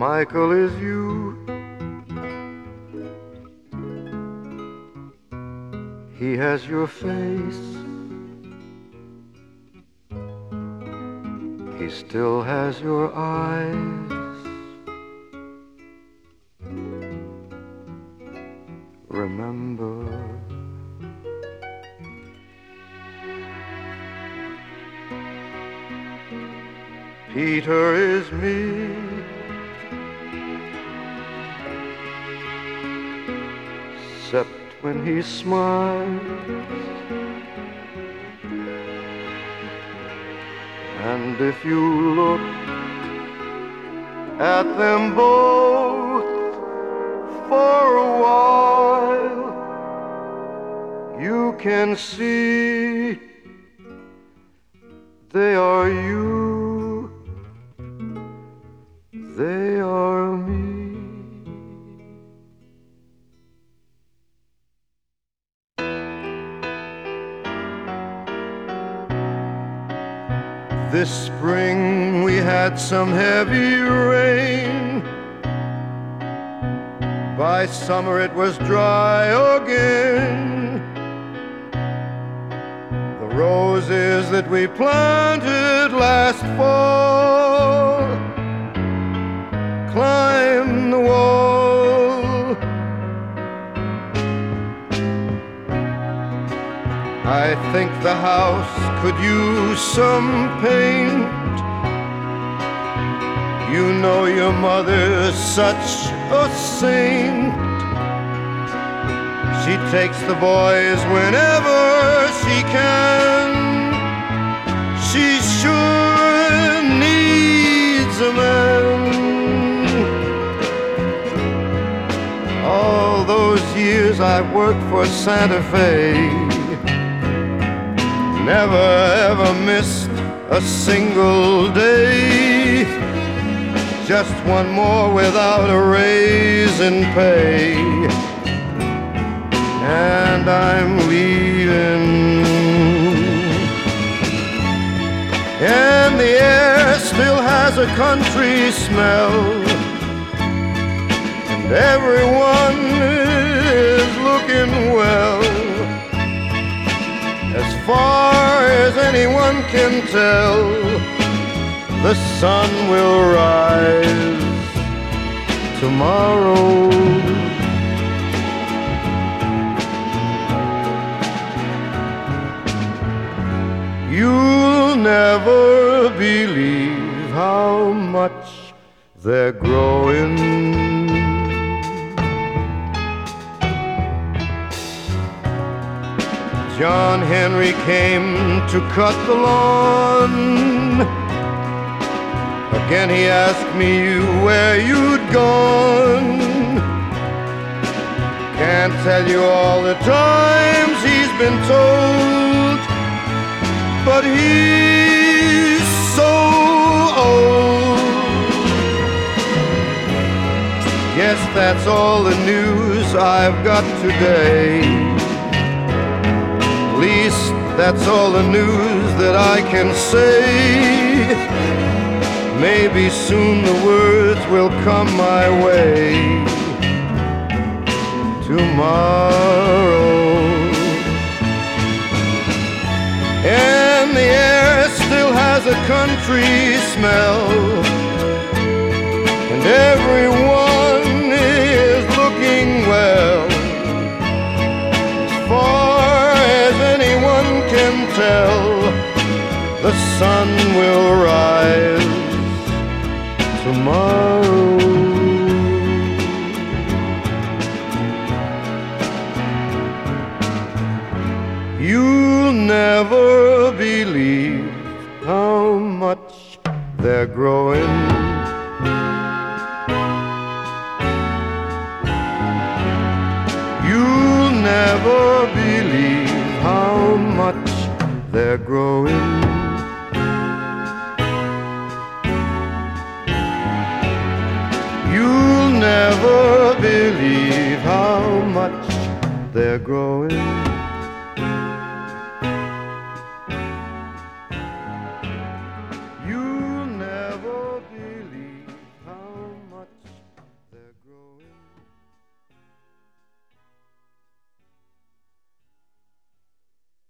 Michael is you. He has your face. He still has your eyes. Remember, Peter is me. Except when he smiles, and if you look at them both for a while, you can see they are you, they are me. This spring we had some heavy rain. By summer it was dry again. The roses that we planted last fall climbed the wall. I think the house could use some paint. You know your mother's such a saint. She takes the boys whenever she can. She sure needs a man. All those years I've worked for Santa Fe, never ever missed a single day. Just one more without a raise in pay, and I'm leaving. And the air still has a country smell, and everyone is looking well. As far as anyone can tell, the sun will rise tomorrow. You'll never believe how much they're growing. John Henry came to cut the lawn. Again he asked me where you'd gone. Can't tell you all the times he's been told, but he's so old. Guess that's all the news I've got today. At least that's all the news that I can say. Maybe soon the words will come my way tomorrow. And the air still has a country smell, and everyone is looking well. As far as anyone can tell, the sun will rise tomorrow. You'll never believe how much they're growing. You'll never believe how much they're growing. You'll never believe how much they're growing.